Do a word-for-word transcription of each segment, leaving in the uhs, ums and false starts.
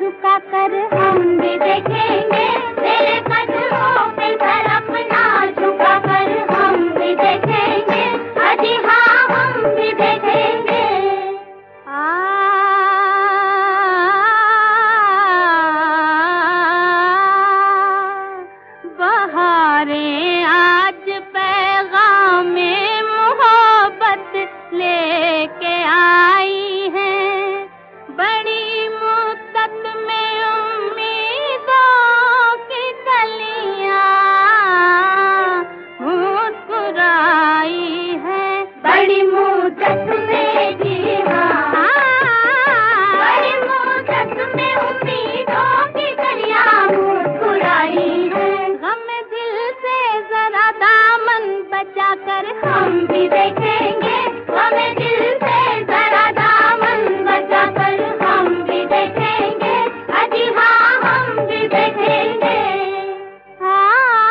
झुका कर हम भी देखेंगे, तेरे कदमों पे सर अपना झुका कर हम भी देखेंगे, अजी हाँ हम भी देखेंगे। आ बहारें आज पैगामे मोहब्बत लेके आई हैं, बड़ी मुद्दत में उम्मीदों की कलियां मुस्कुराई हैं, बड़ी मुद्दत में जी हाँ, बड़ी मुद्दत में उम्मीदों की कलियां मुस्कुराई हैं। गम दिल से जरा दामन बचा कर हम भी देखेंगे, गम दिल से जरा दामन बचा कर हम भी देखेंगे, अजी हाँ हम भी देखेंगे। हाँ,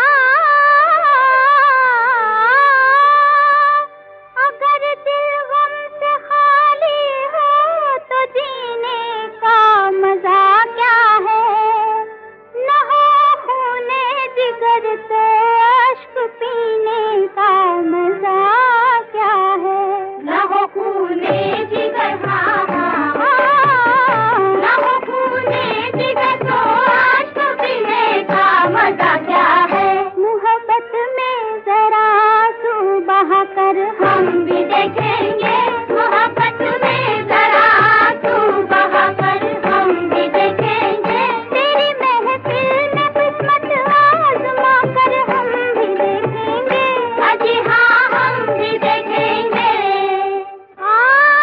अगर दिल गम से खाली हो तो जीने का मजा क्या है, न हो खूने जिगर तो अश्क पीने का मजा क्या है, न हो खूने जिगर हाँ हाँ हाँ, न हो खूने जिगर तो अश्क पीने का मजा क्या है। मोहब्बत में जरा आंसू बहा कर हम भी देखेंगे, मोहब्बत में जरा आंसू बहा कर हम भी देखेंगे, तेरी महफिल में किस्मत आजमा कर हम भी देखेंगे, अजी हाँ हम भी देखेंगे। आ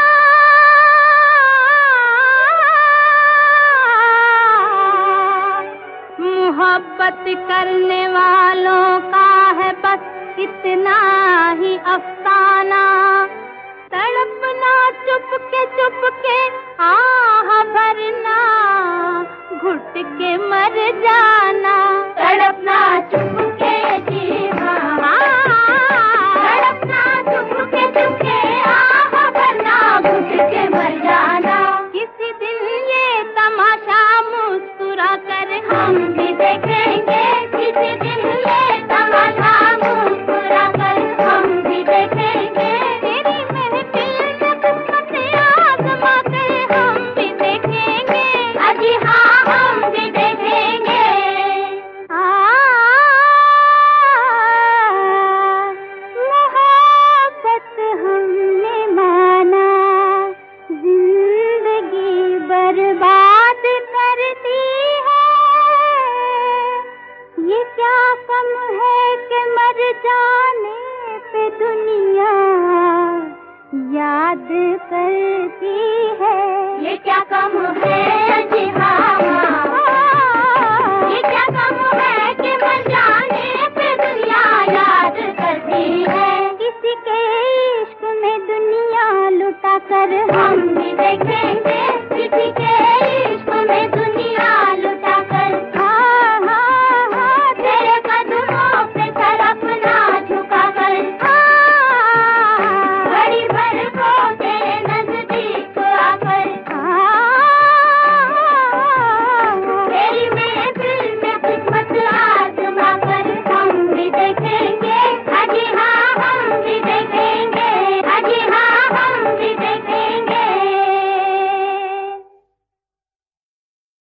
मोहब्बत करने वालों का है बस इतना ही अफसाना, तड़पना चुपके चुपके आह भरना, घुट के मर जाना, तड़पना चुपके जी हाँ, तड़पना चुपके चुपके आह भरना, घुट के मर जाना। किसी दिन ये तमाशा मुस्कुरा कर हम भी देखेंगे, किसी दिन ये तमाशा मुस्कुरा कर हम भी देखेंगे, तेरी महफिल में किस्मत आजमा कर हम भी देखेंगे, अजी हाँ हम भी देखेंगे। आ मोहब्बत हमने माना, जिंदगी बर्बाद कर दी है, ये क्या कम है कि मर जाने पे दुनिया याद करती है, ये क्या कम है जी हाँ, ये क्या कम है कि मर जाने पे दुनिया याद करती है। किसी के इश्क में दुनिया लुटा कर हम भी देखेंगे,